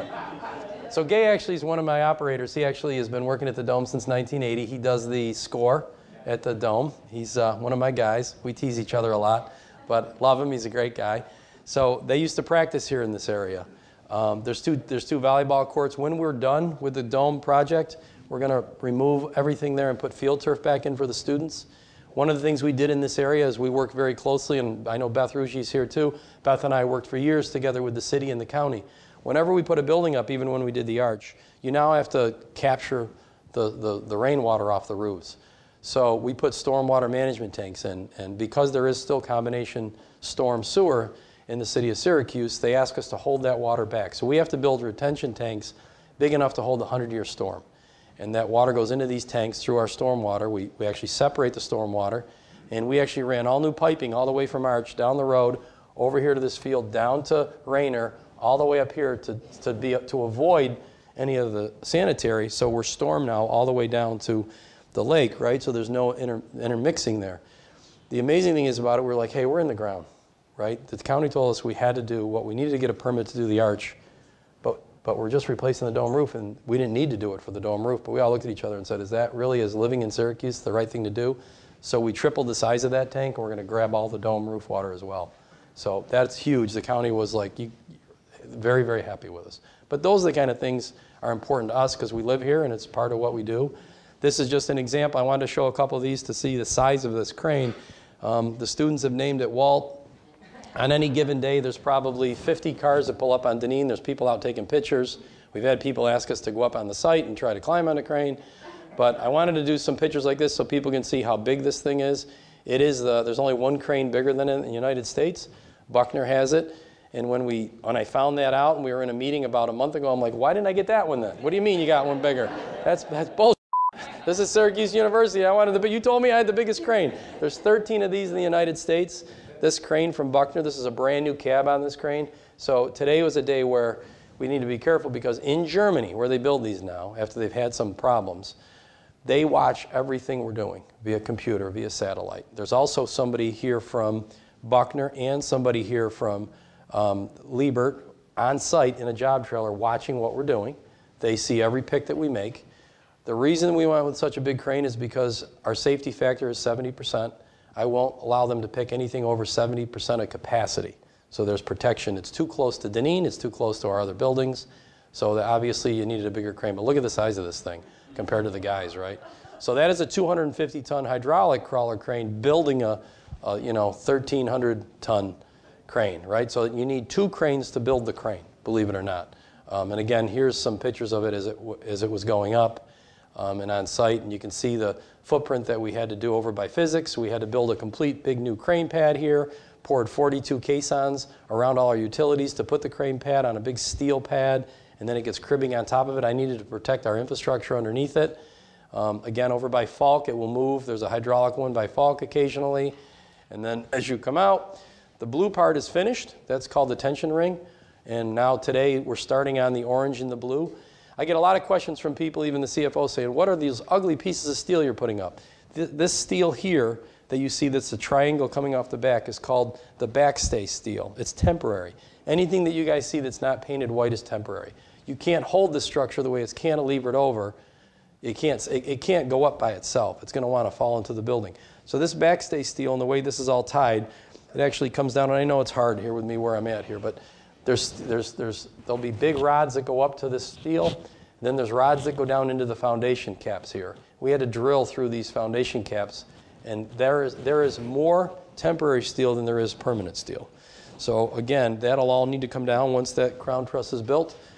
B: So Gay actually is one of my operators. He actually has been working at the Dome since nineteen eighty. He does the score at the Dome. He's uh, one of my guys. We tease each other a lot, but love him. He's a great guy. So they used to practice here in this area. Um, there's two there's two volleyball courts. When we're done with the Dome project, we're going to remove everything there and put field turf back in for the students. One of the things we did in this area is we worked very closely, and I know Beth Rugi's here too. Beth and I worked for years together with the city and the county. Whenever we put a building up, even when we did the arch, you now have to capture the, the, the rainwater off the roofs. So we put stormwater management tanks in, and because there is still combination storm sewer in the city of Syracuse, they ask us to hold that water back. So we have to build retention tanks big enough to hold a hundred-year storm. And that water goes into these tanks through our storm water. We, we actually separate the storm water, and we actually ran all new piping all the way from Arch down the road over here to this field, down to Rayner, all the way up here to, to, be, to avoid any of the sanitary. So we're storm now all the way down to the lake, right? So there's no inter, intermixing there. The amazing thing is about it, we're like, hey, we're in the ground, right? The county told us we had to do what we needed to get a permit to do the arch, but, but we're just replacing the dome roof, and we didn't need to do it for the dome roof, but we all looked at each other and said, is that really, as living in Syracuse, the right thing to do? So we tripled the size of that tank, and we're going to grab all the dome roof water as well. So that's huge. The county was like, you, very, very happy with us. But those are the kind of things are important to us because we live here and it's part of what we do. This is just an example. I wanted to show a couple of these to see the size of this crane. Um, the students have named it Walt. On any given day, there's probably fifty cars that pull up on Deneen. There's people out taking pictures. We've had people ask us to go up on the site and try to climb on the crane. But I wanted to do some pictures like this so people can see how big this thing is. It is the, there's only one crane bigger than it in the United States. Buckner has it. And when we, when I found that out and we were in a meeting about a month ago, I'm like, why didn't I get that one then? What do you mean you got one bigger? That's, that's bullshit. This is Syracuse University. I wanted the, but you told me I had the biggest crane. There's thirteen of these in the United States. This crane from Buckner, this is a brand new cab on this crane. So today was a day where we need to be careful because in Germany, where they build these now, after they've had some problems, they watch everything we're doing via computer, via satellite. There's also somebody here from Buckner and somebody here from Um, Liebert on site in a job trailer watching what we're doing. They see every pick that we make. The reason we went with such a big crane is because our safety factor is seventy percent. I won't allow them to pick anything over seventy percent of capacity. So there's protection. It's too close to Deneen. It's too close to our other buildings. So that obviously you needed a bigger crane. But look at the size of this thing compared to the guys, right? So that is a two hundred fifty ton hydraulic crawler crane building a, a you know, thirteen hundred ton crane, right? So you need two cranes to build the crane, believe it or not. Um, and again, here's some pictures of it as it, w as it was going up um, and on site. And you can see the footprint that we had to do over by physics. We had to build a complete big new crane pad here, poured forty-two caissons around all our utilities to put the crane pad on a big steel pad, and then it gets cribbing on top of it. I needed to protect our infrastructure underneath it. Um, again, over by Falk, it will move. There's a hydraulic one by Falk occasionally. And then as you come out, the blue part is finished. That's called the tension ring. And now today we're starting on the orange and the blue. I get a lot of questions from people, even the C F O, saying, what are these ugly pieces of steel you're putting up? Th this steel here that you see that's a triangle coming off the back is called the backstay steel. It's temporary. Anything that you guys see that's not painted white is temporary. You can't hold the structure the way it's cantilevered over. It can't, it, it can't go up by itself. It's going to want to fall into the building. So this backstay steel and the way this is all tied, it actually comes down, and I know it's hard here with me where I'm at here, but there's, there's, there's, there'll be big rods that go up to this steel, and then there's rods that go down into the foundation caps here. We had to drill through these foundation caps, and there is, there is more temporary steel than there is permanent steel. So again, that'll all need to come down once that crown truss is built.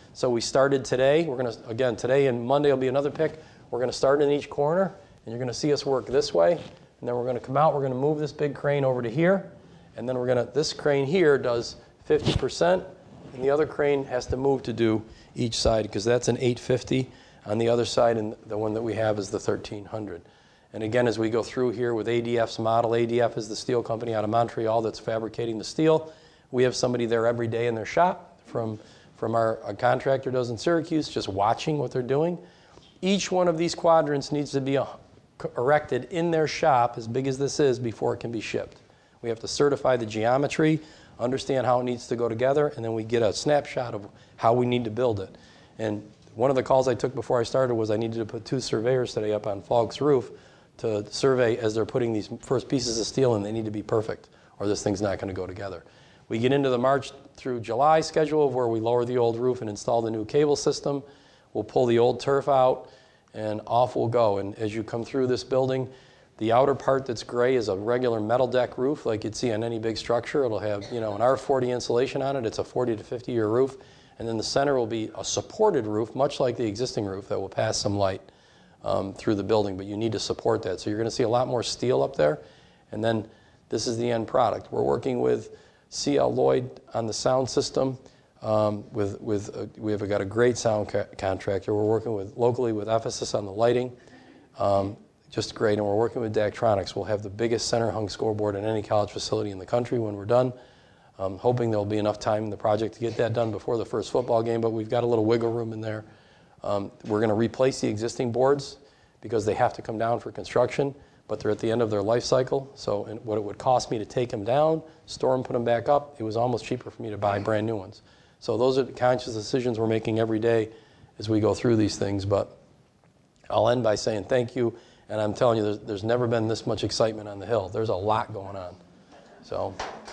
B: So we started today. We're going to, again, today and Monday will be another pick. We're going to start in each corner, and you're going to see us work this way. And then we're going to come out. We're going to move this big crane over to here. And then we're going to, this crane here does fifty percent, and the other crane has to move to do each side, because that's an eight fifty on the other side, and the one that we have is the thirteen hundred. And again, as we go through here with A D F's model, A D F is the steel company out of Montreal that's fabricating the steel. We have somebody there every day in their shop from, from our a contractor does in Syracuse, just watching what they're doing. Each one of these quadrants needs to be a, erected in their shop, as big as this is, before it can be shipped. We have to certify the geometry, understand how it needs to go together, and then we get a snapshot of how we need to build it. And one of the calls I took before I started was I needed to put two surveyors today up on Falk's roof to survey as they're putting these first pieces of steel in. They need to be perfect, or this thing's not going to go together. We get into the March through July schedule of where we lower the old roof and install the new cable system. We'll pull the old turf out, and off we'll go. And as you come through this building, the outer part that's gray is a regular metal deck roof like you'd see on any big structure. It'll have, you know, an R forty insulation on it. It's a forty to fifty year roof. And then the center will be a supported roof, much like the existing roof, that will pass some light um, through the building, but you need to support that. So you're going to see a lot more steel up there. And then this is the end product. We're working with C L Lloyd on the sound system. Um, with, with uh, we have got a great sound co contractor. We're working with locally with Ephesus on the lighting. Um, just great. And we're working with Daktronics. We'll have the biggest center hung scoreboard in any college facility in the country when we're done. Um, hoping there'll be enough time in the project to get that done before the first football game, but we've got a little wiggle room in there. Um, we're going to replace the existing boards because they have to come down for construction, but they're at the end of their life cycle. So and what it would cost me to take them down, store them, put them back up, it was almost cheaper for me to buy brand new ones. So those are the conscious decisions we're making every day as we go through these things. But I'll end by saying thank you, and I'm telling you, there's, there's never been this much excitement on the Hill. There's a lot going on. So.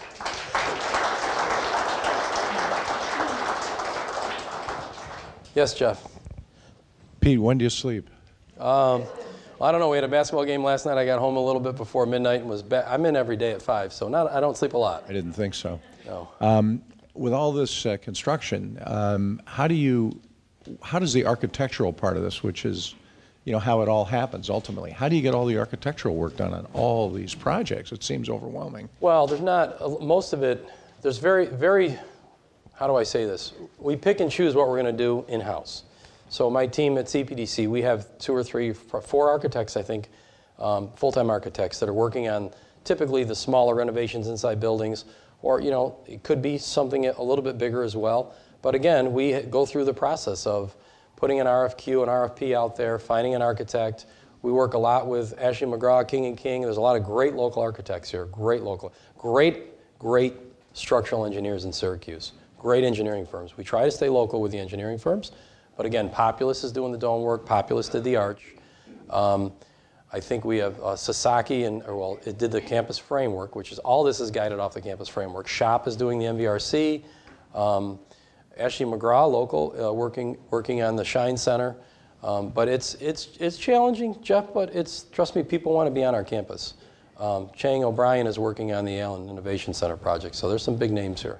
B: Yes, Jeff.
C: Pete, when do you sleep?
B: Um, well, I don't know. We had a basketball game last night. I got home a little bit before midnight and was back. I'm in every day at five, so not, I don't sleep a lot.
C: I didn't think so.
B: No.
C: Um, with all this uh, construction, um, how do you, how does the architectural part of this, which is, you know, how it all happens ultimately, how do you get all the architectural work done on all these projects? It seems overwhelming.
B: Well, there's not, uh, most of it, there's very, very, how do I say this? We pick and choose what we're going to do in-house. So my team at C P D C, we have two or three, four architects, I think, um, full-time architects that are working on typically the smaller renovations inside buildings, or, you know, it could be something a little bit bigger as well. But again, we go through the process of putting an R F Q, an R F P out there, finding an architect. We work a lot with Ashley McGraw, King and King. There's a lot of great local architects here, great local, great, great structural engineers in Syracuse. Great engineering firms. We try to stay local with the engineering firms, but again, Populous is doing the dome work. Populous did the arch. Um, I think we have uh, Sasaki, and or, well, it did the campus framework, which is all this is guided off the campus framework. Shop is doing the M V R C. Um, Ashley McGraw, local, uh, working working on the Shine Center. Um, but it's it's it's challenging, Jeff. But it's trust me, people want to be on our campus. Um, Chang O'Brien is working on the Allen Innovation Center project, so there's some big names here.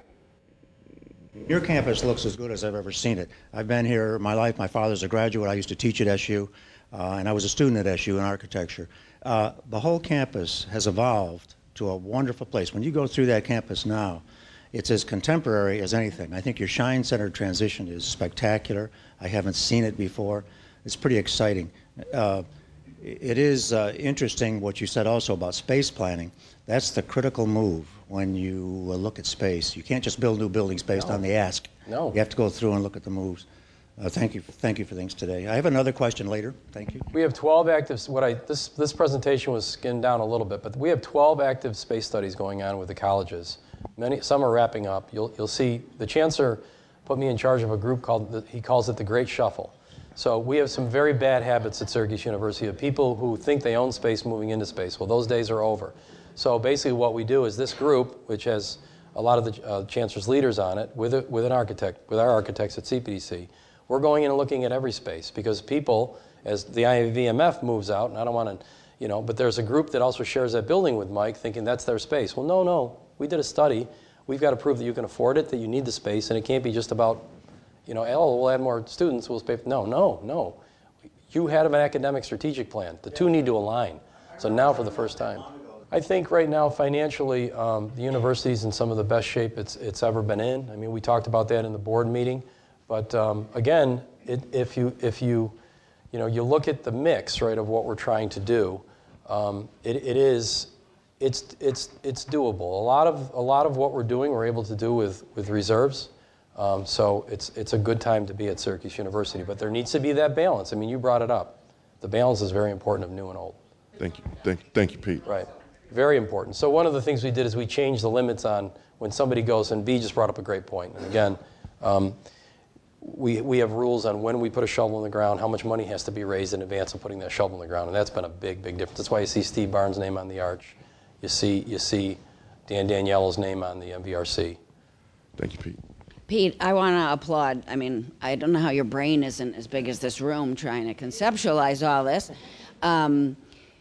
D: Your campus looks as good as I've ever seen it. I've been here my life. My father's a graduate. I used to teach at S U, uh, and I was a student at S U in architecture. Uh, the whole campus has evolved to a wonderful place. When you go through that campus now, it's as contemporary as anything. I think your Shine Center transition is spectacular. I haven't seen it before. It's pretty exciting. Uh, it is uh, interesting what you said also about space planning. That's the critical move when you uh, look at space. You can't just build new buildings based
B: no.
D: on the ask.
B: No.
D: You have to go through and look at the moves. Uh, thank you. Thank you for things today. I have another question later. Thank you.
B: We have twelve active. What I this this presentation was skinned down a little bit, but we have twelve active space studies going on with the colleges. Many some are wrapping up. You'll you'll see the chancellor put me in charge of a group called the, he calls it the Great Shuffle. So we have some very bad habits at Syracuse University of people who think they own space moving into space. Well, those days are over. So basically what we do is this group, which has a lot of the uh, chancellor's leaders on it, with, a, with an architect, with our architects at C P D C, we're going in and looking at every space because people, as the I A V M F moves out, and I don't want to, you know, but there's a group that also shares that building with Mike thinking that's their space. Well, no, no, we did a study. We've got to prove that you can afford it, that you need the space, and it can't be just about, you know, oh, we'll add more students, we'll pay for, no, no, no. You had an academic strategic plan. The two need to align. So now for the first time. I think right now financially, um, the university's in some of the best shape it's, it's ever been in. I mean, we talked about that in the board meeting. But um, again, it, if you, if you, you know, you look at the mix, right, of what we're trying to do, um, it, it is, it's, it's, it's doable. A lot of, a lot of what we're doing, we're able to do with, with reserves. Um, so it's, it's a good time to be at Syracuse University. But there needs to be that balance. I mean, you brought it up. The balance is very important of new and old.
E: Thank you. Thank, thank you, Pete.
B: Right. Very important. So one of the things we did is we changed the limits on when somebody goes, and B just brought up a great point. And again, um, we, we have rules on when we put a shovel in the ground, how much money has to be raised in advance of putting that shovel in the ground. And that's been a big, big difference. That's why you see Steve Barnes' name on the arch. You see, you see Dan Daniello's name on the M V R C.
E: Thank you, Pete.
F: Pete, I want to applaud. I mean, I don't know how your brain isn't as big as this room trying to conceptualize all this. Um,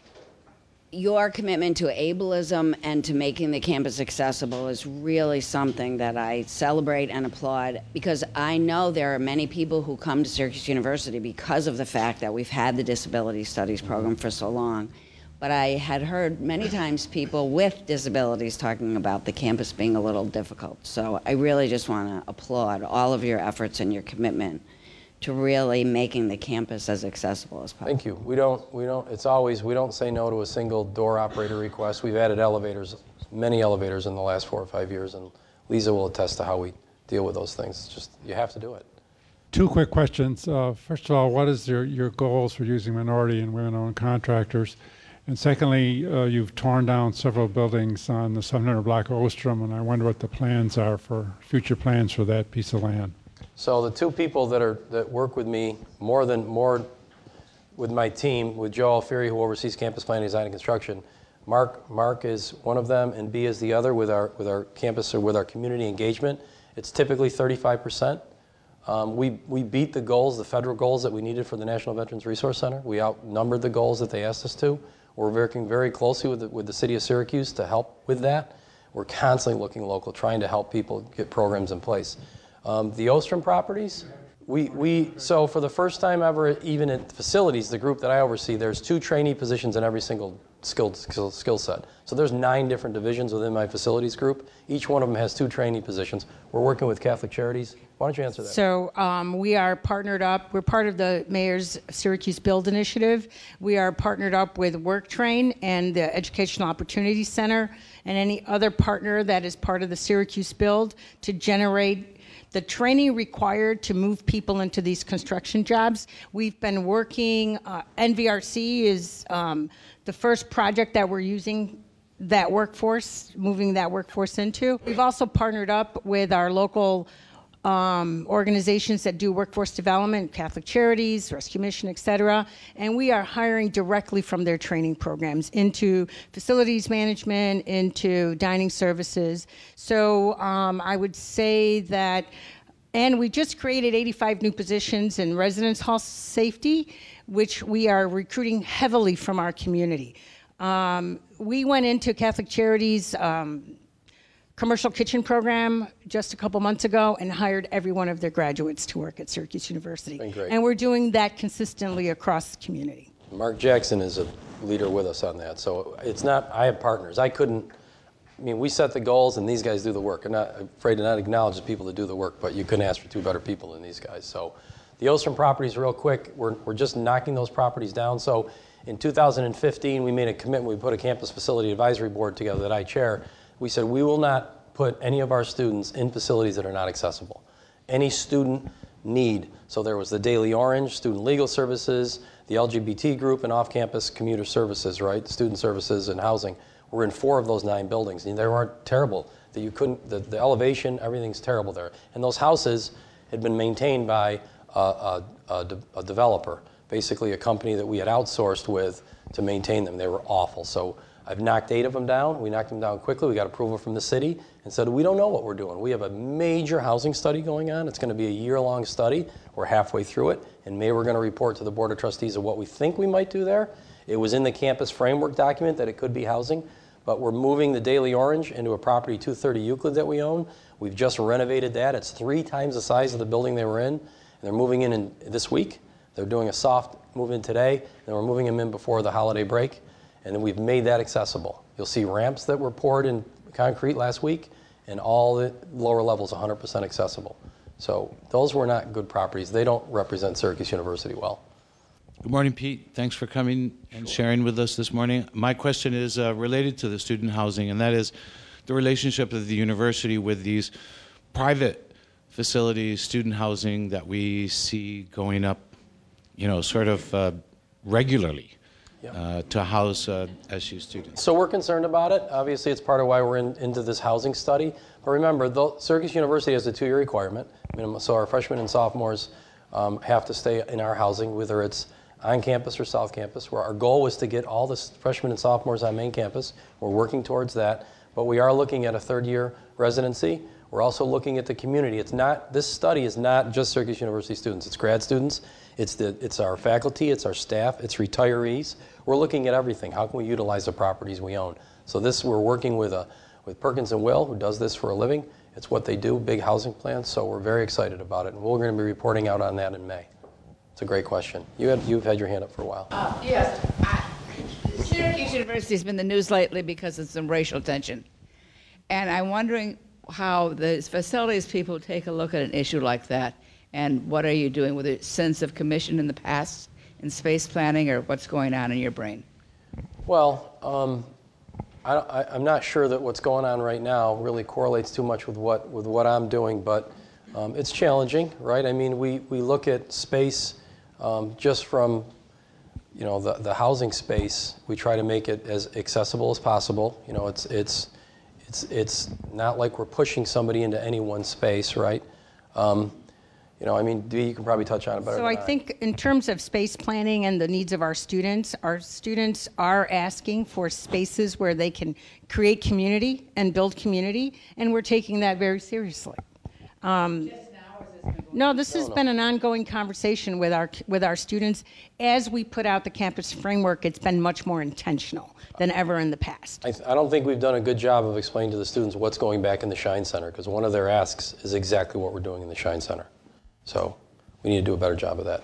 F: your commitment to ableism and to making the campus accessible is really something that I celebrate and applaud, because I know there are many people who come to Syracuse University because of the fact that we've had the Disability Studies program for so long. But I had heard many times people with disabilities talking about the campus being a little difficult. So I really just want to applaud all of your efforts and your commitment to really making the campus as accessible as possible.
B: Thank you. We don't, we don't, it's always, we don't say no to a single door operator request. We've added elevators, many elevators in the last four or five years, and Lisa will attest to how we deal with those things. It's just, you have to do it.
G: Two quick questions. Uh, first of all, what is your, your goals for using minority and women-owned contractors? And secondly, uh, you've torn down several buildings on the seven hundred block of Ostrom, and I wonder what the plans are for future plans for that piece of land.
B: So the two people that are that work with me more than more with my team, with Joe Alfieri, who oversees campus planning, design, and construction, Mark Mark is one of them, and B is the other with our with our campus or with our community engagement. It's typically thirty-five percent. Um, we we beat the goals, the federal goals that we needed for the National Veterans Resource Center. We outnumbered the goals that they asked us to. We're working very closely with the, with the city of Syracuse to help with that. We're constantly looking local, trying to help people get programs in place. Um, the Ostrom properties, we, we, so for the first time ever, even at facilities, the group that I oversee, there's two trainee positions in every single skill, skill, skill set. So there's nine different divisions within my facilities group. Each one of them has two trainee positions. We're working with Catholic Charities. Why don't you answer that?
H: So um, we are partnered up. We're part of the Mayor's Syracuse Build Initiative. We are partnered up with WorkTrain and the Educational Opportunity Center and any other partner that is part of the Syracuse Build to generate the training required to move people into these construction jobs. We've been working, uh, N V R C is um, the first project that we're using that workforce, moving that workforce into. We've also partnered up with our local um, organizations that do workforce development, Catholic Charities, Rescue Mission, et cetera. And we are hiring directly from their training programs into facilities management, into dining services. So um, I would say that, and we just created eighty-five new positions in residence hall safety, which we are recruiting heavily from our community. Um, we went into Catholic Charities um, commercial kitchen program just a couple months ago and hired every one of their graduates to work at Syracuse University.
B: Been great.
H: And we're doing that consistently across the community.
B: Mark Jackson is a leader with us on that. So it's not, I have partners. I couldn't, I mean, we set the goals and these guys do the work. I'm not I'm afraid to not acknowledge the people that do the work, but you couldn't ask for two better people than these guys. So the Ostrom properties, real quick, we're, we're just knocking those properties down. So in two thousand fifteen, we made a commitment. We put a campus facility advisory board together that I chair. We said we will not put any of our students in facilities that are not accessible. Any student need. So there was the Daily Orange, Student Legal Services, the L G B T group, and off-campus commuter services, right? Student services and housing. We're in four of those nine buildings. And they weren't terrible. That you couldn't, the, the elevation, everything's terrible there. And those houses had been maintained by a, a, a, de, a developer, basically a company that we had outsourced with to maintain them. They were awful. So I've knocked eight of them down. We knocked them down quickly. We got approval from the city and said, we don't know what we're doing. We have a major housing study going on. It's going to be a year-long study. We're halfway through it. In May, we're going to report to the Board of Trustees of what we think we might do there. It was in the campus framework document that it could be housing, but we're moving the Daily Orange into a property two thirty Euclid that we own. We've just renovated that. It's three times the size of the building they were in. And they're moving in, in this week. They're doing a soft move-in today, and we're moving them in before the holiday break. And then we've made that accessible. You'll see ramps that were poured in concrete last week, and all the lower levels one hundred percent accessible. So those were not good properties. They don't represent Syracuse University well.
I: Good morning, Pete. Thanks for coming and sharing with us this morning. My question is uh, related to the student housing, and that is the relationship of the university with these private facilities, student housing that we see going up, you know, sort of uh, regularly
B: Yep.
I: uh, to house uh, S U students.
B: So we're concerned about it. Obviously, it's part of why we're in, into this housing study. But remember, though, Syracuse University has a two-year requirement, minimum, so our freshmen and sophomores um, have to stay in our housing, whether it's on campus or south campus, where our goal was to get all the freshmen and sophomores on main campus. We're working towards that. But we are looking at a third-year residency. We're also looking at the community. It's not, this study is not just Syracuse University students. It's grad students. It's, the, it's our faculty. It's our staff. It's retirees. We're looking at everything. How can we utilize the properties we own? So this, we're working with, a, with Perkins and Will, who does this for a living. It's what they do, big housing plans. So we're very excited about it. And we're going to be reporting out on that in May. It's a great question. You had, you've had your hand up for a while.
J: Uh, yes. I, Syracuse University has been in the news lately because of some racial tension. And I'm wondering how the facilities people take a look at an issue like that, and what are you doing with a sense of commission in the past in space planning, or what's going on in your brain?
B: Well, um, I, I, I'm not sure that what's going on right now really correlates too much with what with what I'm doing, but um, it's challenging, right? I mean, we, we look at space um, just from, you know, the, the housing space. We try to make it as accessible as possible. You know, it's it's it's it's not like we're pushing somebody into any one space, right? Um, You know, I mean, Dee, you can probably touch on it better
H: So
B: than
H: I think in terms of space planning and the needs of our students, our students are asking for spaces where they can create community and build community, and we're taking that very seriously. Um,
J: Just now, or is this going to go
H: no, this
B: No,
H: has
B: no.
H: been an ongoing conversation with our with our students. As we put out the campus framework, it's been much more intentional than ever in the past.
B: I, th- I don't think we've done a good job of explaining to the students what's going back in the Shine Center, because one of their asks is exactly what we're doing in the Shine Center. So we need to do a better job of that.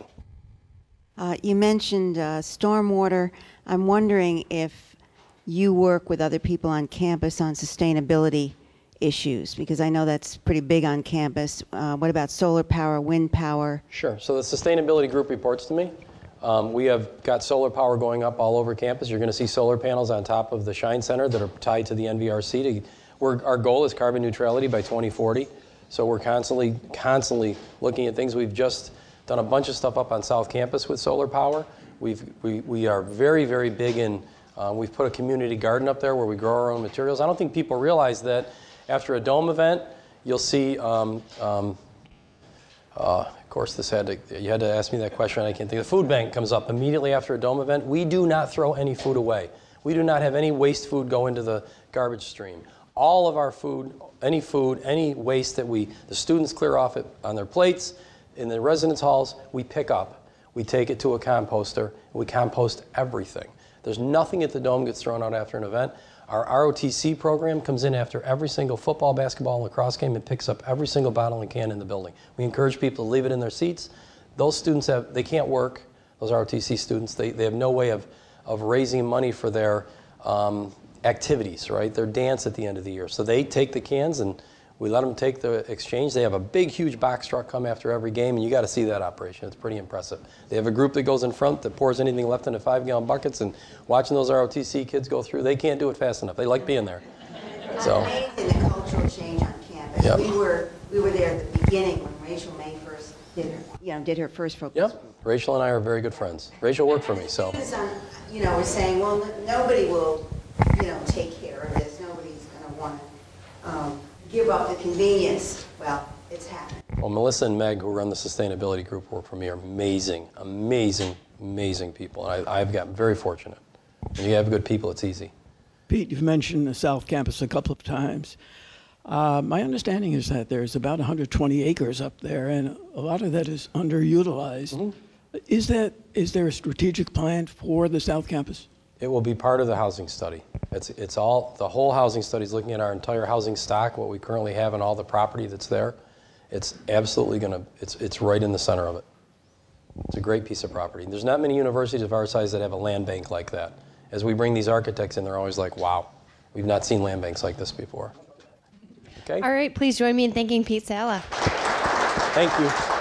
K: Uh, you mentioned uh, stormwater. I'm wondering if you work with other people on campus on sustainability issues, because I know that's pretty big on campus. Uh, what about solar power, wind power?
B: Sure. So the sustainability group reports to me. Um, we have got solar power going up all over campus. You're going to see solar panels on top of the Shine Center that are tied to the N V R C. To, we're, our goal is carbon neutrality by twenty forty. So we're constantly, constantly looking at things. We've just done a bunch of stuff up on South Campus with solar power. We've, we, we are very, very big in, uh, we've put a community garden up there where we grow our own materials. I don't think people realize that after a dome event, you'll see, um, um, uh, of course, this had to, you had to ask me that question. I can't think. The food bank comes up immediately after a dome event. We do not throw any food away. We do not have any waste food go into the garbage stream. All of our food, any food, any waste that we, the students clear off it on their plates, in the residence halls, we pick up. We take it to a composter, and we compost everything. There's nothing at the dome gets thrown out after an event. Our R O T C program comes in after every single football, basketball, and lacrosse game and picks up every single bottle and can in the building. We encourage people to leave it in their seats. Those students have, they can't work, those R O T C students, they, they have no way of, of raising money for their um, activities, right? Their dance at the end of the year. So they take the cans and we let them take the exchange. They have a big, huge box truck come after every game, and you got to see that operation. It's pretty impressive. They have a group that goes in front that pours anything left into five-gallon buckets, and watching those R O T C kids go through, they can't do it fast enough. They like being there. So
K: Amazing, the cultural change on campus.
B: Yep.
K: We were we were there at the beginning when Rachel May first did her, you know, did her first focus
B: Yep.
K: group.
B: Rachel and I are very good friends. Rachel worked for me, so.
K: Students on, you know, were saying, well, n- nobody will, you know, take care of this. Nobody's going to want to um, give up the convenience. Well, it's happening.
B: Well, Melissa and Meg, who run the sustainability group, work for me, are amazing, amazing, amazing people. And I, I've gotten very fortunate. When you have good people, it's easy.
L: Pete, you've mentioned the South Campus a couple of times. Uh, my understanding is that there's about one hundred twenty acres up there, and a lot of that is underutilized.
B: Mm-hmm.
L: Is that is there a strategic plan for the South Campus?
B: It will be part of the housing study. It's, it's all, the whole housing study is looking at our entire housing stock, what we currently have and all the property that's there. It's absolutely going to, it's, it's right in the center of it. It's a great piece of property. There's not many universities of our size that have a land bank like that. As we bring these architects in, they're always like, wow, we've not seen land banks like this before. Okay?
A: All right, please join me in thanking Pete Sala.
B: Thank you.